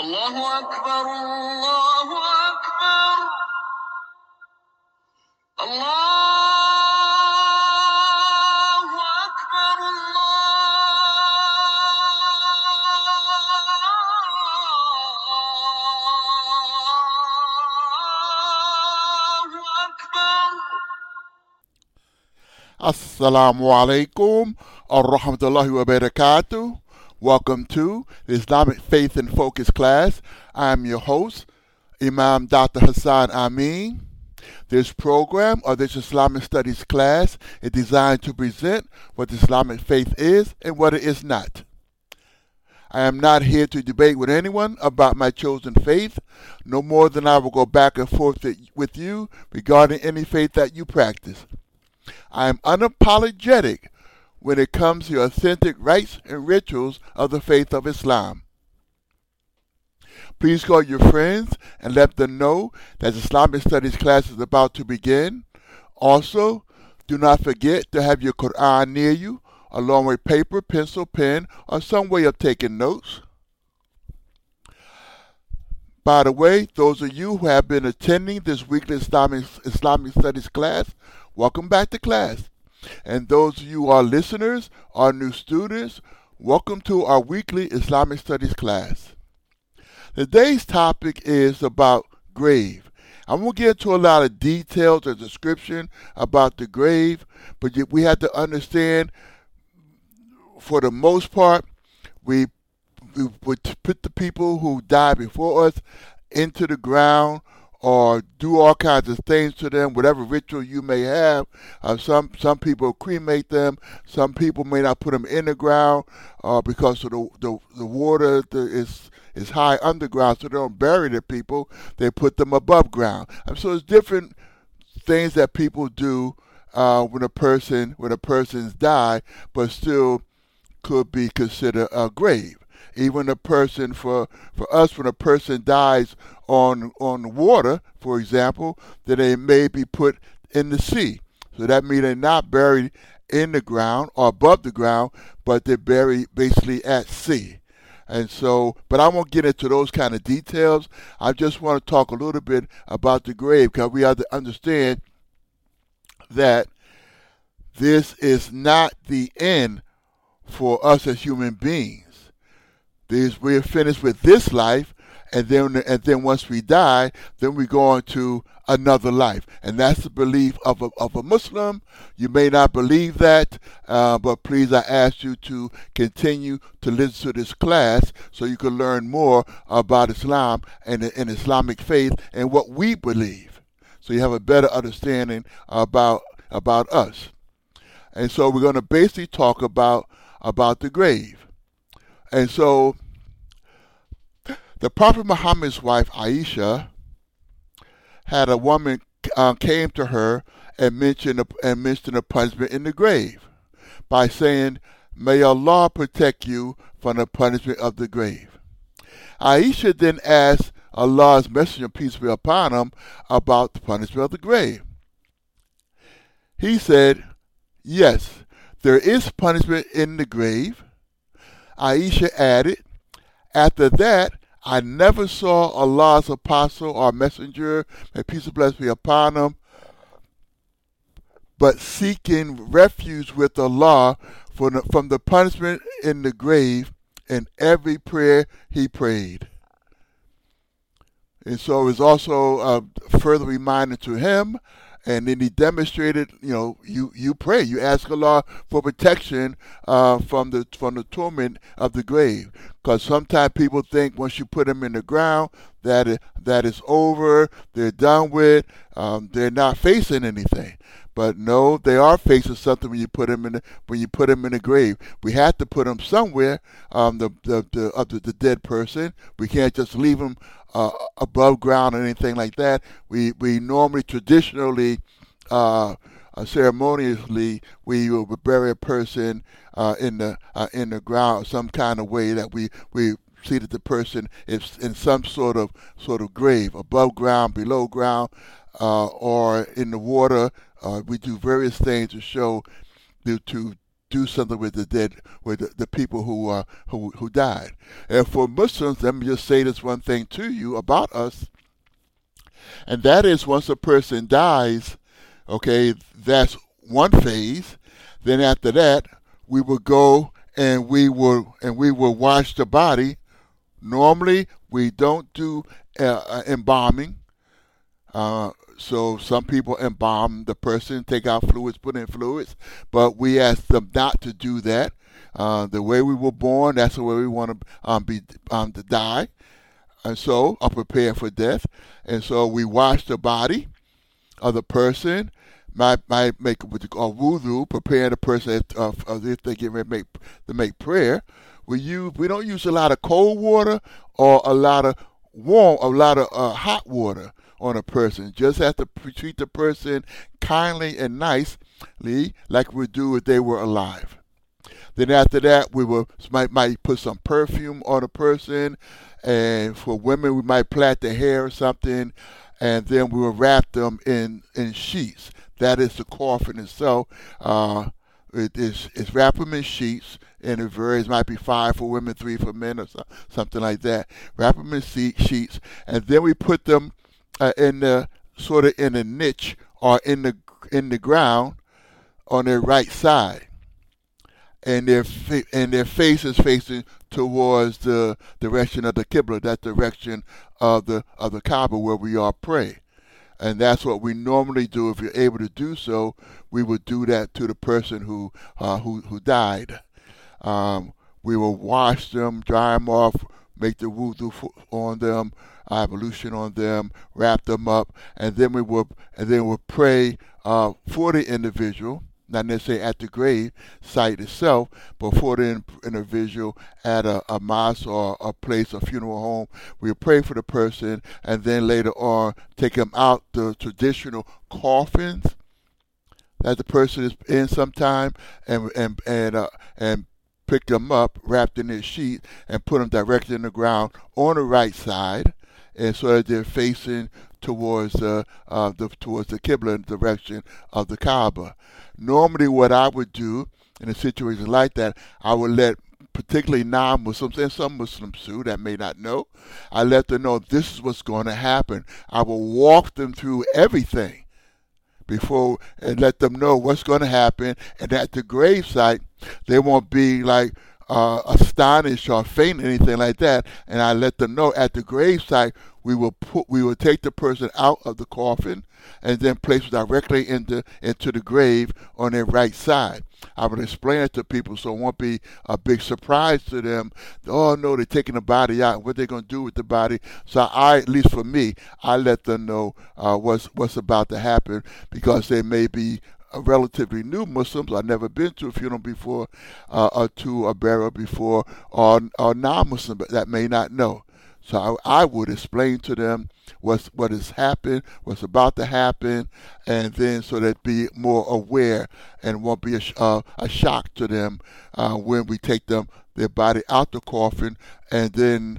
الله أكبر الله أكبر الله أكبر الله أكبر. Assalamu alaikum ar-rahmatullahi wa barakatuh. Welcome to the Islamic Faith and Focus class. I am your host, Imam Dr. Hassan Amin. This program, or this Islamic Studies class, is designed to present what Islamic faith is and what it is not. I am not here to debate with anyone about my chosen faith, no more than I will go back and forth with you regarding any faith that you practice. I am unapologetic when it comes to authentic rites and rituals of the faith of Islam. Please call your friends and let them know that the Islamic Studies class is about to begin. Also, do not forget to have your Quran near you, along with paper, pencil, pen, or some way of taking notes. By the way, those of you who have been attending this weekly Islamic Studies class, welcome back to class. And those of you who are listeners or new students, welcome to our weekly Islamic Studies class. Today's topic is about grave. I'm going to get into a lot of details and description about the grave, but we have to understand, for the most part, we would put the people who died before us into the ground or do all kinds of things to them, whatever ritual you may have. Some people cremate them. Some people may not put them in the ground because of the water is high underground, so they don't bury the people. They put them above ground. So there's different things that people do when a person's died, but still could be considered a grave. Even a person, for us, when a person dies on water, for example, then they may be put in the sea. So that means they're not buried in the ground or above the ground, but they're buried basically at sea. And so, but I won't get into those kind of details. I just want to talk a little bit about the grave, because we have to understand that this is not the end for us as human beings. We're finished with this life, and then once we die, then we go on to another life, and that's the belief of a Muslim. You may not believe that, but please, I ask you to continue to listen to this class so you can learn more about Islam and Islamic faith and what we believe, so you have a better understanding about us. And so we're going to basically talk about the grave. And so, the Prophet Muhammad's wife, Aisha, had a woman came to her and mentioned a punishment in the grave by saying, "May Allah protect you from the punishment of the grave." Aisha then asked Allah's Messenger, peace be upon him, about the punishment of the grave. He said, "Yes, there is punishment in the grave." Aisha added, "After that, I never saw Allah's apostle or messenger, may peace and blessings be upon him, but seeking refuge with Allah from the punishment in the grave in every prayer he prayed." And so it was also a further reminder to him. And then he demonstrated, you pray, you ask Allah for protection from the torment of the grave. Because sometimes people think once you put them in the ground that it's over, they're done with, they're not facing anything. But no, they are facing something when you put them in the grave. We have to put them somewhere, the dead person. We can't just leave them above ground or anything like that. We normally, traditionally, ceremoniously, we will bury a person in the ground some kind of way that we see that the person is in some sort of grave, above ground, below ground, or in the water. We do various things to show to do something with the dead, with the people who died. And for Muslims, let me just say this one thing to you about us, and that is once a person dies, okay, that's one phase. Then after that, we will go and we will wash the body. Normally, we don't do embalming. So some people embalm the person, take out fluids, put in fluids, but we ask them not to do that. The way we were born, that's the way we want to die, and so or prepare for death. And so we wash the body of the person. Might make what you call wudu, prepare the person if they get ready to make prayer. We don't use a lot of cold water or a lot of hot water on a person. Just have to treat the person kindly and nicely, like we do if they were alive. Then after that, we might put some perfume on a person, and for women, we might plait their hair or something, and then we will wrap them in sheets. That is the coffin itself. It's wrap them in sheets, and it varies. Might be 5 for women, 3 for men, or something like that. Wrap them in sheets, and then we put them in a niche or in the ground on their right side, and their face is facing towards the direction of the Qibla, that direction of the Kaaba where we all pray. And that's what we normally do. If you're able to do so, we would do that to the person who died. We will wash them, dry them off, make the wudu on them, ablution on them, wrap them up, and then we will pray for the individual, not necessarily at the grave site itself, but for the individual at a mosque or a place, a funeral home. We'll pray for the person, and then later on take them out the traditional coffins that the person is in sometime, and pick them up, wrapped in their sheet, and put them directly in the ground on the right side, and so that they're facing towards the Qibla direction of the Kaaba. Normally, what I would do in a situation like that, I would let particularly non-Muslims and some Muslims too that may not know, I let them know this is what's going to happen. I will walk them through everything before and let them know what's going to happen. And at the gravesite, they won't be like astonished or faint or anything like that. And I let them know at the gravesite, we will take the person out of the coffin and then place it directly into the grave on their right side. I would explain it to people so it won't be a big surprise to them. Oh no, they're taking the body out. What they're going to do with the body? So at least for me, I let them know what's about to happen, because they may be relatively new Muslims. I've never been to a funeral before, or to a burial before, or non-Muslim that may not know. So I would explain to them what has happened, what's about to happen, and then so they'd be more aware and won't be a shock to them when we take their body out the coffin, and then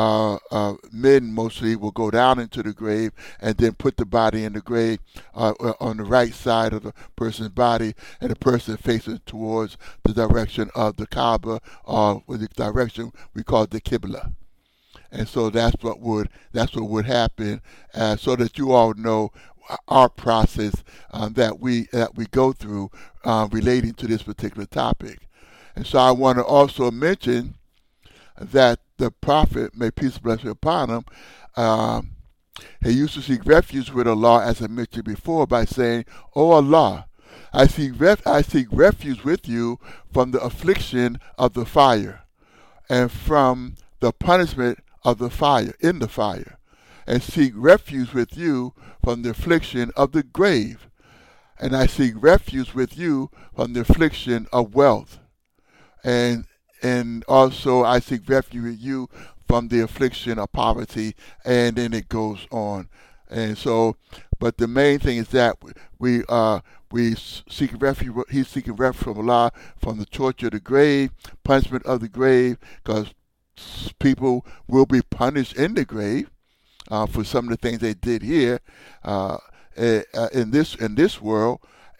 men mostly will go down into the grave and then put the body in the grave on the right side of the person's body, and the person facing towards the direction of the Kaaba, or the direction we call the Qibla. And so that's what would happen, so that you all know our process that we go through relating to this particular topic. And so I want to also mention that the Prophet, may peace and blessing upon him, he used to seek refuge with Allah, as I mentioned before, by saying, "O Allah, I seek refuge with you from the affliction of the fire, and from the punishment of the fire, in the fire, and seek refuge with you from the affliction of the grave, and I seek refuge with you from the affliction of wealth, and also I seek refuge with you from the affliction of poverty," and then it goes on. And so, but the main thing is that we seek refuge. He's seeking refuge from Allah from the torture of the grave, punishment of the grave, because people will be punished in the grave for some of the things they did here in this world,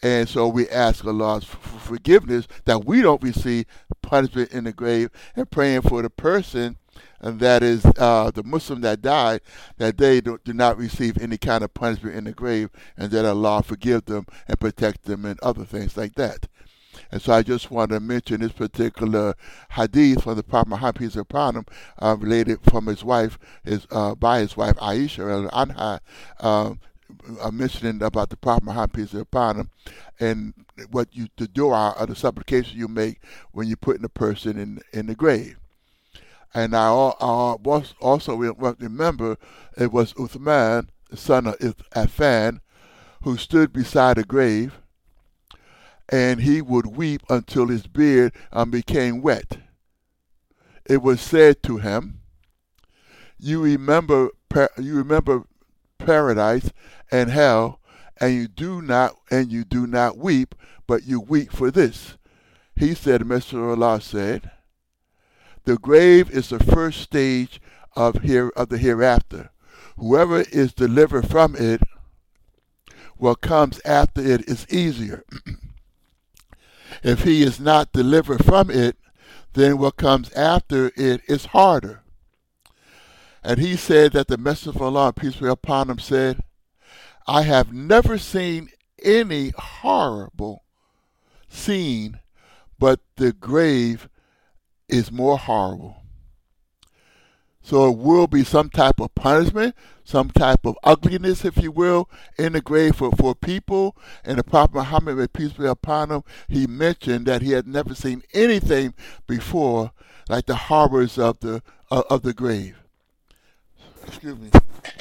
And so we ask Allah's forgiveness that we don't receive punishment in the grave, and praying for the person, and that is the Muslim that died, that they do not receive any kind of punishment in the grave, and that Allah forgive them and protect them and other things like that. And so I just want to mention this particular hadith from the Prophet Muhammad, peace be upon him, related from his wife, by his wife Aisha Anha, mentioning about the Prophet Muhammad, peace be upon him, and the dua or the supplication you make when you're putting a person in the grave. And I also remember it was Uthman, the son of Affan, who stood beside a grave, and he would weep until his beard became wet. It was said to him, "You remember paradise and hell, and you do not weep, but you weep for this." He said, Messenger of Allah said, "The grave is the first stage of the hereafter. Whoever is delivered from it, what comes after it is easier. If he is not delivered from it, then what comes after it is harder." And he said that the Messenger of Allah, peace be upon him, said, "I have never seen any horrible scene, but the grave is more horrible." So it will be some type of punishment, some type of ugliness, if you will, in the grave for people. And the Prophet Muhammad, may peace be upon him, he mentioned that he had never seen anything before like the horrors of the grave. Excuse me.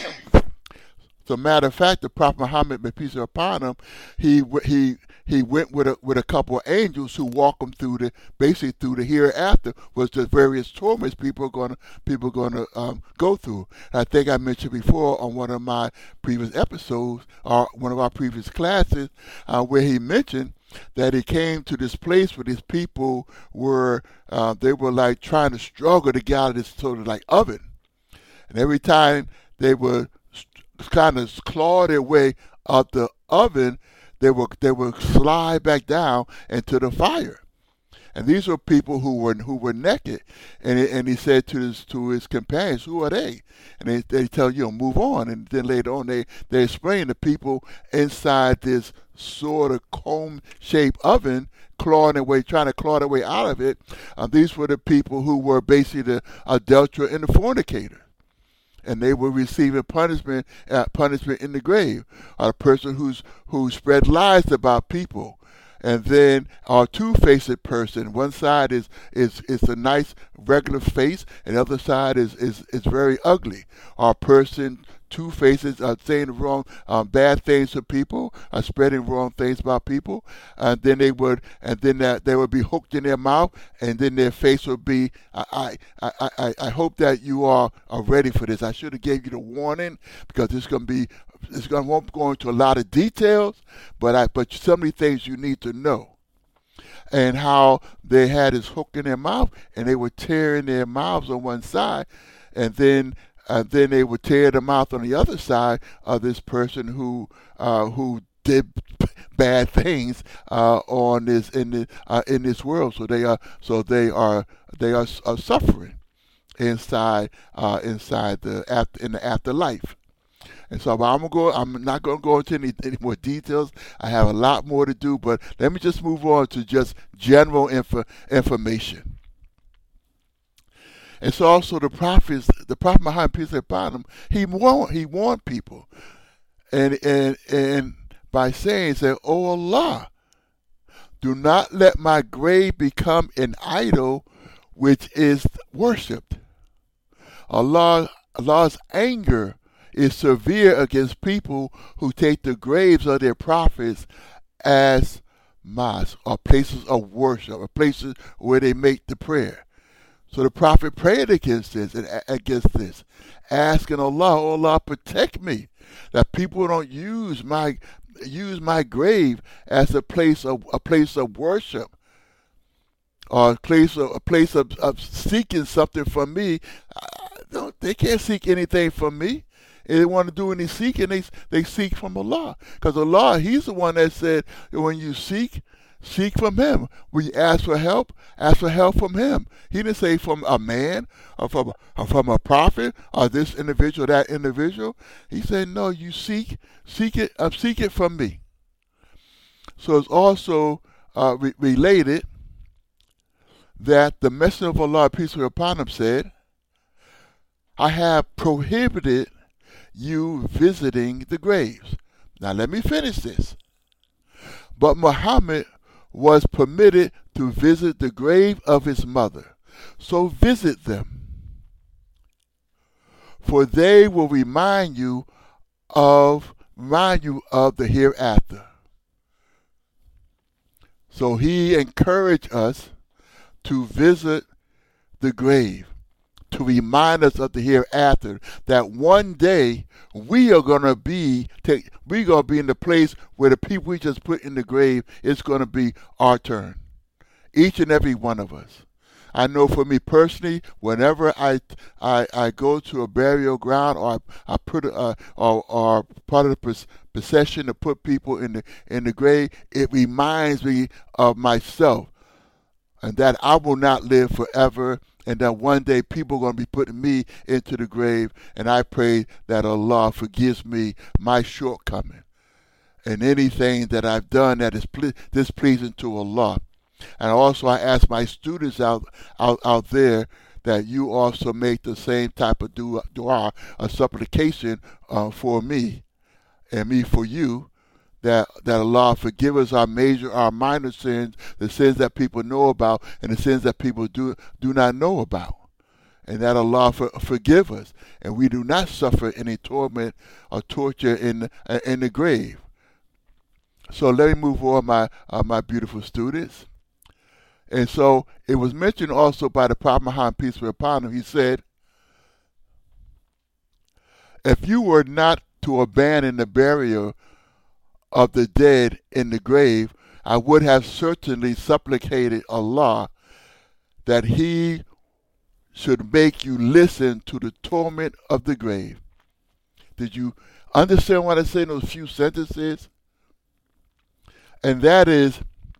So, matter of fact, the Prophet Muhammad, may peace be upon him, he went with a couple of angels who walked him through the hereafter, was the various torments people are going to go through. And I think I mentioned before on one of my previous episodes, or one of our previous classes, where he mentioned that he came to this place where these people were they were like trying to struggle to get out of this sort of like oven, and every time they were kind of claw their way up the oven, they would slide back down into the fire. And these were people who were naked. And he said to his companions, "Who are they?" And they tell you, "Move on." And then later on they explain the people inside this sort of comb-shaped oven trying to claw their way out of it. These were the people who were basically the adulterer and the fornicator. And they were receiving punishment in the grave. A person who spread lies about people, and then a two-faced person. One side is a nice regular face, and the other side is very ugly. Or a person, two faces, are saying wrong, bad things to people, are spreading wrong things about people, and then they would be hooked in their mouth, and then their face would be. I hope that you are ready for this. I should have gave you the warning, because won't go into a lot of details, but some of the things you need to know. And how they had this hook in their mouth, and they were tearing their mouths on one side, and then they would tear the mouth on the other side of this person who did bad things in this world. So they are suffering inside in the afterlife. And so I'm not going to go into any more details. I have a lot more to do, but let me just move on to just general information. And so also the Prophet Muhammad, peace be upon him, he warned people, and by saying, "Oh Allah, do not let my grave become an idol which is worshipped." Allah's anger is severe against people who take the graves of their prophets as mosques, or places of worship, or places where they make the prayer. So the prophet prayed against this, asking Allah, "Oh Allah, protect me, that people don't use my grave as a place of worship, or a place of seeking something from me No, they can't seek anything from me. If they want to do any seeking, they seek from Allah. Because Allah, He's the one that said, when you seek, seek from Him. When you ask for help from Him. He didn't say from a man or from a prophet or this individual, that individual. He said, no, you seek it from me. So it's also related that the Messenger of Allah, peace be upon him, said, I have prohibited you visiting the graves. Now let me finish this. But Muhammad was permitted to visit the grave of his mother. So visit them, for they will remind you of the hereafter. So he encouraged us to visit the grave, to remind us of the hereafter, that one day we are going to be in the place where the people we just put in the grave, it's going to be our turn. Each and every one of us. I know for me personally, whenever I go to a burial ground, or I put or part of the procession to put people in the grave, it reminds me of myself, and that I will not live forever, and that one day people are going to be putting me into the grave, and I pray that Allah forgives me my shortcoming and anything that I've done that is displeasing to Allah. And also I ask my students out there that you also make the same type of dua, a supplication for me and me for you, that Allah forgive us our major, our minor sins, the sins that people know about and the sins that people do not know about. And that Allah forgive us, and we do not suffer any torment or torture in the grave. So let me move on, my beautiful students. And so it was mentioned also by the Prophet Muhammad, peace be upon him. He said, if you were not to abandon the burial of the dead in the grave, I would have certainly supplicated Allah that He should make you listen to the torment of the grave. Did you understand what I said in those few sentences? And that is,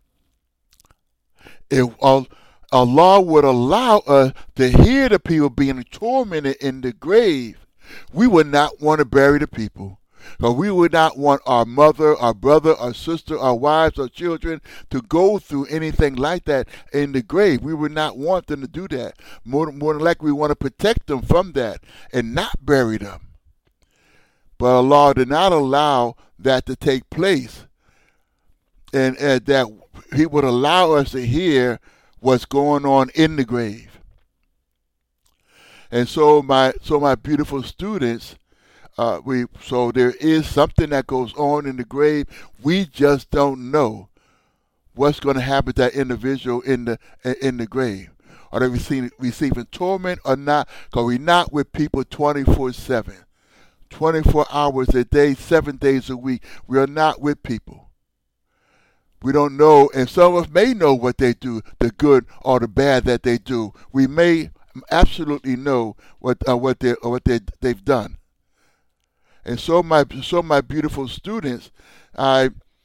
if Allah would allow us to hear the people being tormented in the grave, we would not want to bury the people. Or we would not want our mother, our brother, our sister, our wives, our children to go through anything like that in the grave. We would not want them to do that. More than likely, we want to protect them from that and not bury them. But Allah did not allow that to take place, and that He would allow us to hear what's going on in the grave. And so my beautiful students, so there is something that goes on in the grave. We just don't know what's going to happen to that individual in the grave. Are they receiving torment or not? Because we're not with people 24/7, 24 hours a day, 7 days a week. We are not with people. We don't know, and some of us may know what they do, the good or the bad that they do. We may absolutely know what they've done. And so my beautiful students, we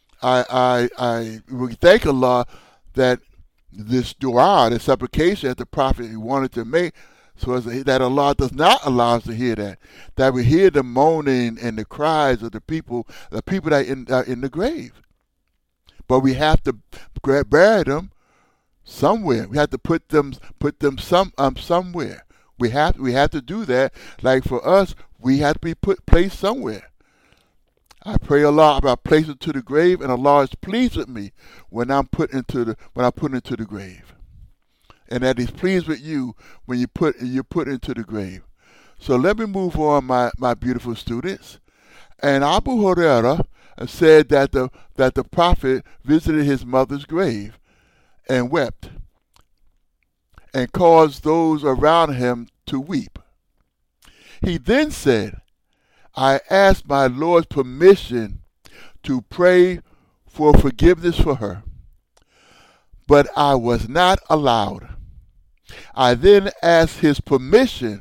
thank Allah that this dua, this supplication that the Prophet wanted to make, so that Allah does not allow us to hear that we hear the moaning and the cries of the people that are in the grave. But we have to bury them somewhere. We have to put them somewhere. We have to do that. Like for us, we have to be placed somewhere. I pray Allah about placing to the grave, and Allah is pleased with me when I'm put into the grave, and that He's pleased with you when you're put into the grave. So let me move on, my beautiful students. And Abu Hurairah said that the Prophet visited his mother's grave and wept, and caused those around him to weep. He then said, I asked my Lord's permission to pray for forgiveness for her, but I was not allowed. I then asked His permission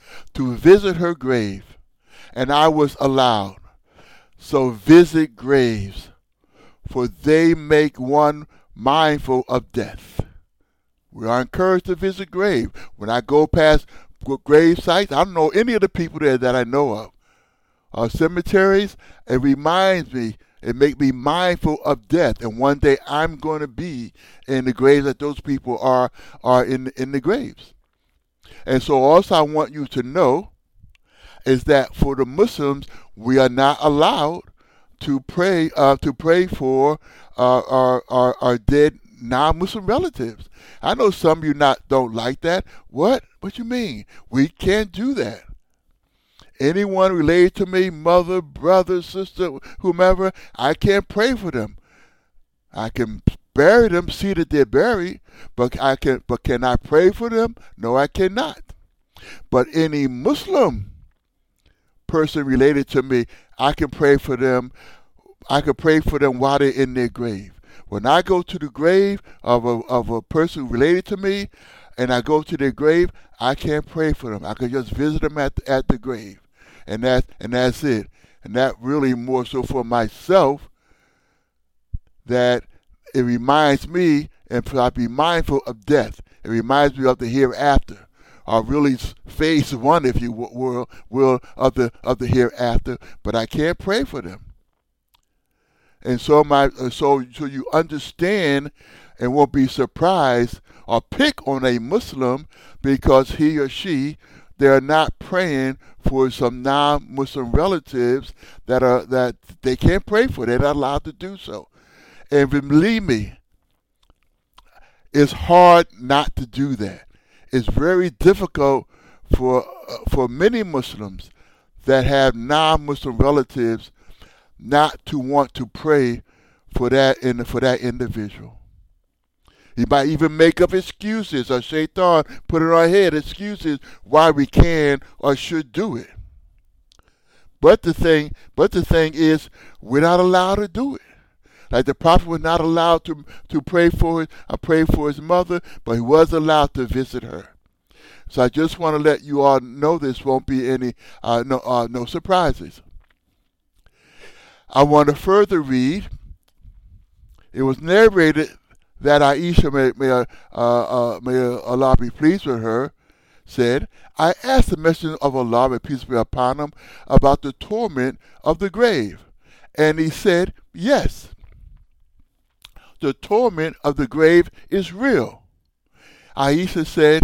to visit her grave, and I was allowed. So visit graves, for they make one mindful of death. We are encouraged to visit graves. When I go past grave sites, I don't know any of the people there that I know of. Cemeteries, it reminds me, it makes me mindful of death. And one day I'm going to be in the graves that those people are in the graves. And so also I want you to know is that for the Muslims, we are not allowed to pray for our dead non-Muslim relatives. I know some of you don't like that. What you mean? We can't do that. Anyone related to me, mother, brother, sister, whomever, I can't pray for them. I can bury them, see that they're buried, but can I pray for them? No, I cannot. But any Muslim person related to me, I can pray for them. I can pray for them while they're in their grave. When I go to the grave of a person related to me, and I go to their grave, I can't pray for them. I can just visit them at the grave, and that's it. And that really more so for myself, that it reminds me, and I be mindful of death. It reminds me of the hereafter, or really phase one, if you will, of the hereafter. But I can't pray for them. And so you understand and won't be surprised or pick on a Muslim because he or she, they're not praying for some non-Muslim relatives that they can't pray for. They're not allowed to do so. And believe me, it's hard not to do that. It's very difficult for many Muslims that have non-Muslim relatives not to want to pray for that individual. He might even make up excuses, or shaitan put in our head excuses why we can or should do it. But the thing is, we're not allowed to do it. Like the prophet was not allowed to pray for his mother, but he was allowed to visit her. So I just want to let you all know this won't be any no surprises. I want to further read. It was narrated that Aisha, may Allah be pleased with her, said, I asked the Messenger of Allah, may peace be upon him, about the torment of the grave. And he said, yes, the torment of the grave is real. Aisha said,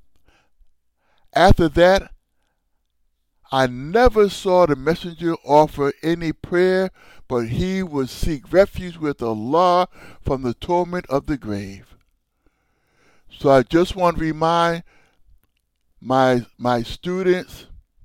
after that, I never saw the messenger offer any prayer, but he would seek refuge with Allah from the torment of the grave. So I just want to remind my students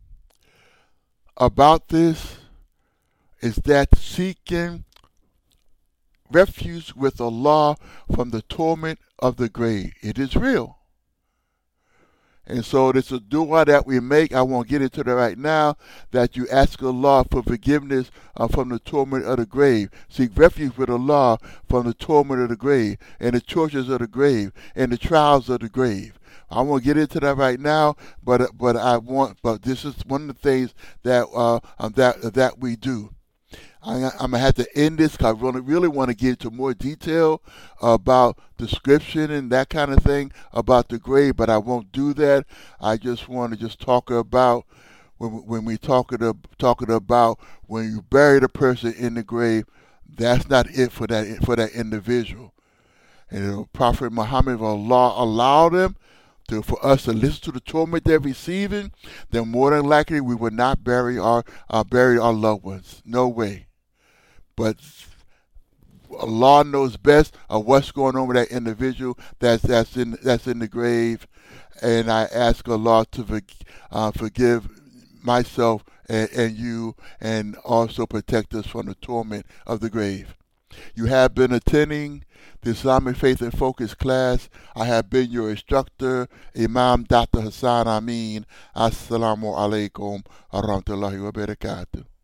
about this, is that seeking refuge with Allah from the torment of the grave. It is real. And so this is a dua that we make. I won't get into that right now, that you ask Allah for forgiveness from the torment of the grave. Seek refuge with Allah from the torment of the grave, and the tortures of the grave, and the trials of the grave. I won't get into that right now, but this is one of the things that we do. I'm going to have to end this because I really want to get into more detail about description and that kind of thing about the grave, but I won't do that. I just want to talk about when we talking about when you bury the person in the grave, that's not it for that individual. And the Prophet Muhammad, Allah allowed them for us to listen to the torment they're receiving, then more than likely we would not bury our loved ones. No way. But Allah knows best of what's going on with that individual that's in the grave, and I ask Allah to forgive myself and you, and also protect us from the torment of the grave. You have been attending the Islamic Faith and Focus class. I have been your instructor, Imam Dr. Hassan Amin. Assalamu alaikum wa rahmatullahi wa barakatuh.